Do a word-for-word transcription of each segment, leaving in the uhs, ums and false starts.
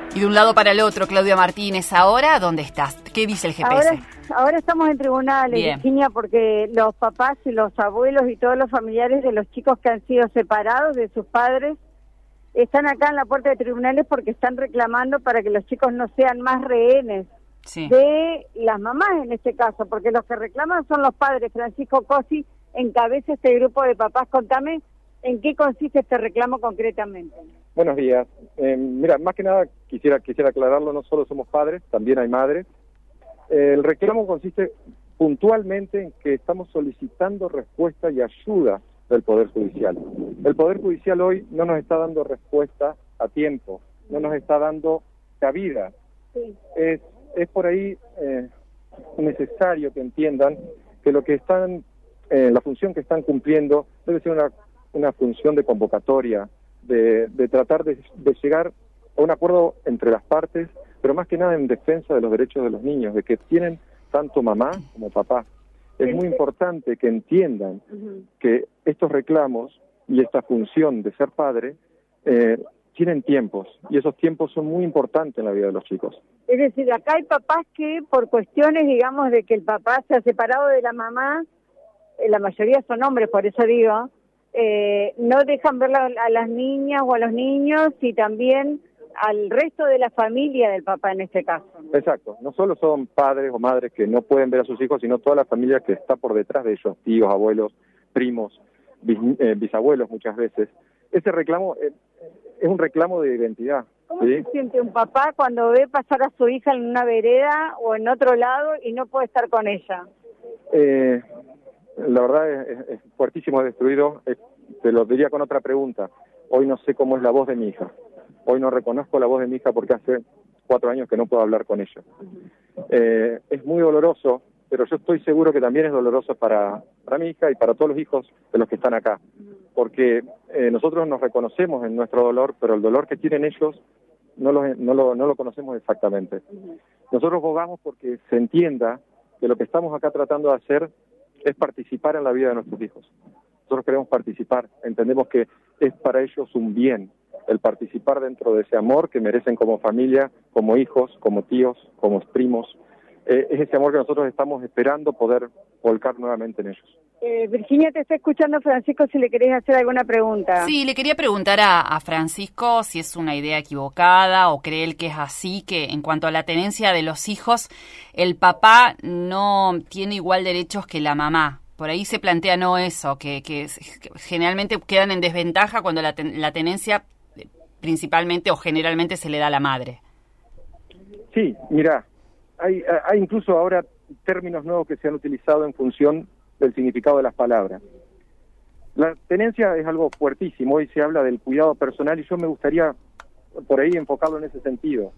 Y de un lado para el otro, Claudia Martínez, ¿ahora dónde estás? ¿Qué dice el G P S? Ahora, ahora estamos en tribunales, Bien. Virginia, porque los papás y los abuelos y todos los familiares de los chicos que han sido separados de sus padres están acá en la puerta de tribunales porque están reclamando para que los chicos no sean más rehenes Sí. de las mamás en este caso, porque los que reclaman son los padres. Francisco Cosi encabeza este grupo de papás. Contame en qué consiste este reclamo concretamente. Buenos días. Eh, mira, más que nada quisiera quisiera aclararlo, no solo somos padres, también hay madres. Eh, el reclamo consiste puntualmente en que estamos solicitando respuesta y ayuda del Poder Judicial. El Poder Judicial hoy no nos está dando respuesta a tiempo, no nos está dando cabida. Sí. Es, es por ahí eh, necesario que entiendan que lo que están, eh, la función que están cumpliendo debe ser una, una función de convocatoria, de, de tratar de, de llegar a un acuerdo entre las partes, pero más que nada en defensa de los derechos de los niños, de que tienen tanto mamá como papá. Es muy importante que entiendan uh-huh. que estos reclamos y esta función de ser padre eh, tienen tiempos, y esos tiempos son muy importantes en la vida de los chicos. Es decir, acá hay papás que por cuestiones, digamos, de que el papá se ha separado de la mamá, eh, la mayoría son hombres, por eso digo, eh, no dejan ver a, a las niñas o a los niños y también al resto de la familia del papá en este caso. Exacto, no solo son padres o madres que no pueden ver a sus hijos, sino toda la familia que está por detrás de ellos, tíos, abuelos, primos, bis, eh, bisabuelos muchas veces. Ese reclamo eh, es un reclamo de identidad. ¿Cómo ¿sí? se siente un papá cuando ve pasar a su hija en una vereda o en otro lado y no puede estar con ella? Eh, la verdad es, es fuertísimo, destruido. Eh, te lo diría con otra pregunta. Hoy no sé cómo es la voz de mi hija. Hoy no reconozco la voz de mi hija porque hace cuatro años que no puedo hablar con ella. Uh-huh. Eh, es muy doloroso, pero yo estoy seguro que también es doloroso para, para mi hija y para todos los hijos de los que están acá. Uh-huh. Porque eh, nosotros nos reconocemos en nuestro dolor, pero el dolor que tienen ellos no lo, no lo, no lo conocemos exactamente. Uh-huh. Nosotros bogamos porque se entienda que lo que estamos acá tratando de hacer es participar en la vida de nuestros hijos. Nosotros queremos participar, entendemos que es para ellos un bien el participar dentro de ese amor que merecen como familia, como hijos, como tíos, como primos. Eh, es ese amor que nosotros estamos esperando poder volcar nuevamente en ellos. Eh, Virginia, te está escuchando Francisco, si le querés hacer alguna pregunta. Sí, le quería preguntar a, a Francisco si es una idea equivocada o cree él que es así, que en cuanto a la tenencia de los hijos, el papá no tiene igual derechos que la mamá. Por ahí se plantea no eso, que, que generalmente quedan en desventaja cuando la, ten, la tenencia principalmente o generalmente se le da a la madre. Sí, mira, hay, hay incluso ahora términos nuevos que se han utilizado en función del significado de las palabras. La tenencia es algo fuertísimo, hoy se habla del cuidado personal y yo me gustaría por ahí enfocarlo en ese sentido.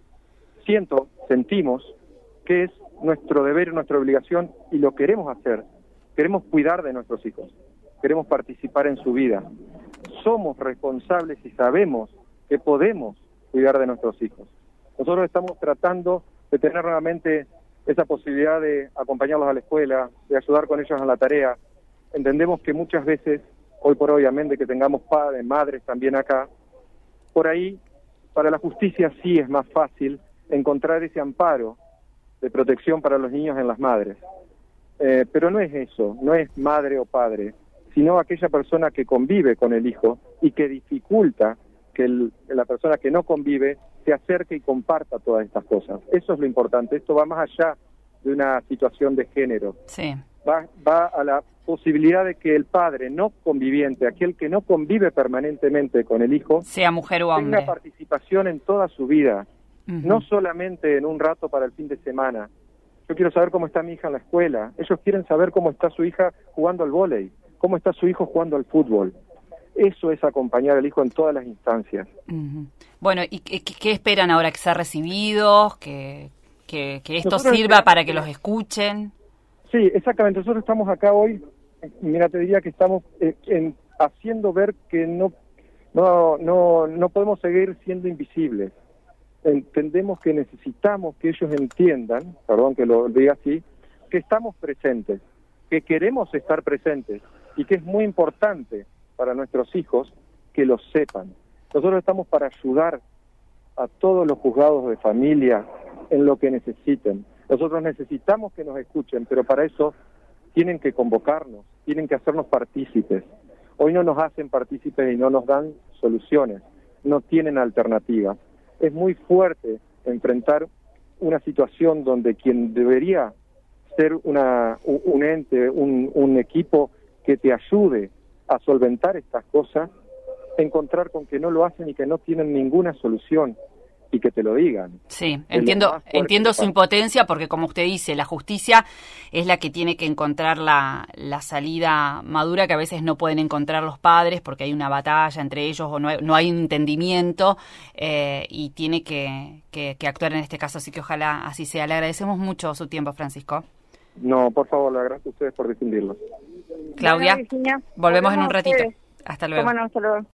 Siento, sentimos que es nuestro deber y nuestra obligación y lo queremos hacer. Queremos cuidar de nuestros hijos, queremos participar en su vida. Somos responsables y sabemos que podemos cuidar de nuestros hijos. Nosotros estamos tratando de tener nuevamente esa posibilidad de acompañarlos a la escuela, de ayudar con ellos en la tarea. Entendemos que muchas veces, hoy por hoy, amén de que tengamos padres, madres también acá, por ahí, para la justicia sí es más fácil encontrar ese amparo de protección para los niños en las madres. Eh, pero no es eso, no es madre o padre, sino aquella persona que convive con el hijo y que dificulta que el, la persona que no convive se acerque y comparta todas estas cosas. Eso es lo importante. Esto va más allá de una situación de género. Sí. Va, va a la posibilidad de que el padre no conviviente, aquel que no convive permanentemente con el hijo, sea mujer o hombre, tenga participación en toda su vida, uh-huh. no solamente en un rato para el fin de semana. Yo quiero saber cómo está mi hija en la escuela. Ellos quieren saber cómo está su hija jugando al vóley, cómo está su hijo jugando al fútbol. Eso es acompañar al hijo en todas las instancias. Uh-huh. Bueno, ¿y qué, qué esperan ahora? ¿Que sea recibidos? ¿Que, que, que esto Nosotros sirva para que los escuchen? Sí, exactamente. Nosotros estamos acá hoy, mira, te diría que estamos eh, en, haciendo ver que no, no, no, no podemos seguir siendo invisibles. Entendemos que necesitamos que ellos entiendan, perdón que lo diga así, que estamos presentes, que queremos estar presentes y que es muy importante para nuestros hijos que lo sepan. Nosotros estamos para ayudar a todos los juzgados de familia en lo que necesiten. Nosotros necesitamos que nos escuchen, pero para eso tienen que convocarnos, tienen que hacernos partícipes. Hoy no nos hacen partícipes y no nos dan soluciones, no tienen alternativas. Es muy fuerte enfrentar una situación donde quien debería ser una, un ente, un, un equipo que te ayude a solventar estas cosas, encontrar con que no lo hacen y que no tienen ninguna solución y que te lo digan. Sí, entiendo, entiendo su impotencia porque, como usted dice, la justicia es la que tiene que encontrar la, la salida madura que a veces no pueden encontrar los padres porque hay una batalla entre ellos o no hay, no hay un entendimiento eh, y tiene que, que, que actuar en este caso, así que ojalá así sea. Le agradecemos mucho su tiempo, Francisco. No, por favor, le agradezco a ustedes por difundirlo. Claudia, Bueno, Virginia, volvemos en un a ratito. ustedes. Hasta luego. Cómo no, hasta luego.